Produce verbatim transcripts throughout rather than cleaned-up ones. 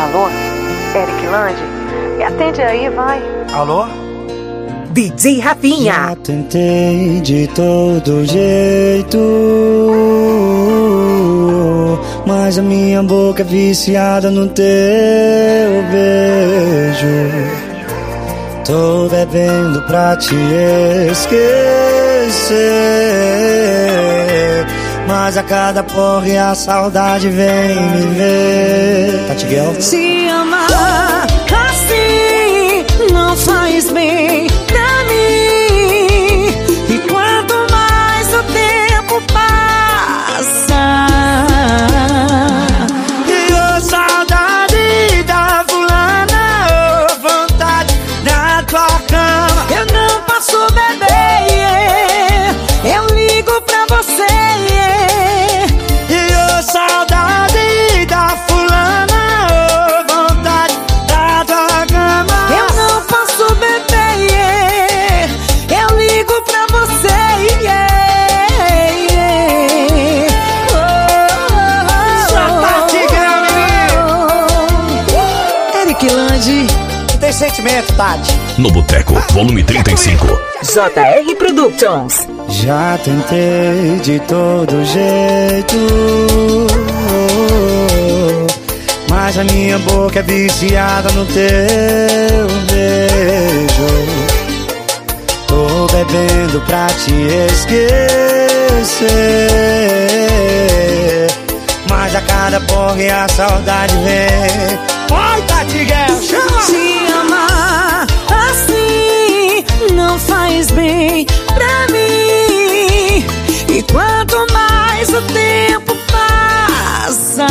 Alô? Eric Lande? Me atende aí, vai. Alô? D J Rafinha. Já tentei de todo jeito, mas a minha boca é viciada no teu beijo. Tô bebendo pra te esquecer, mas a cada porre a saudade vem me ver. Tatiguel. Se amar assim não faz bem pra mim, e quanto mais o tempo passa, e a saudade da fulana, oh, vontade na tua cama. eu não posso beber, yeah. Eu ligo pra você, yeah. E a saudade da fulana, oh, vontade da tua cama. Eu não posso beber, yeah. Eu ligo pra você, yeah, yeah. Oh, oh, oh. Eric Lande. Tem sentimento, Tati. No Boteco, volume trinta e cinco. J R Productions. Já tentei de todo jeito, mas a minha boca é viciada no teu beijo. Tô bebendo pra te esquecer, mas a cada porre a saudade vem. Oi, Tatiguel, chama! Se amar assim não faz bem pra mim, e quanto mais o tempo passa,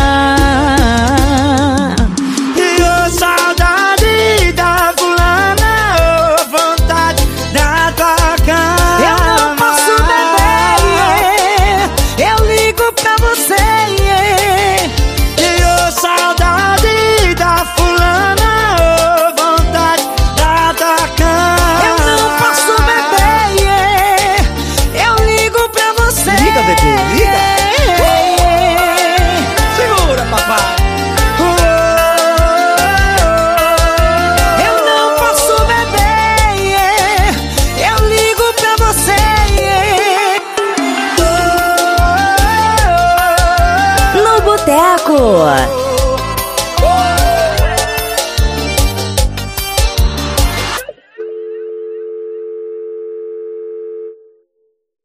E a saudade da fulana, oh, vontade da tua cama. eu não posso beber, yeah. Eu ligo pra você, yeah. E a saudade da fulana, oh, vontade da tua cama. Eu não posso beber, yeah. Eu ligo pra você. Liga, bebê, liga. Yeah. Segura, papai. Eu não posso beber, yeah. Eu ligo pra você, yeah. No Boteco.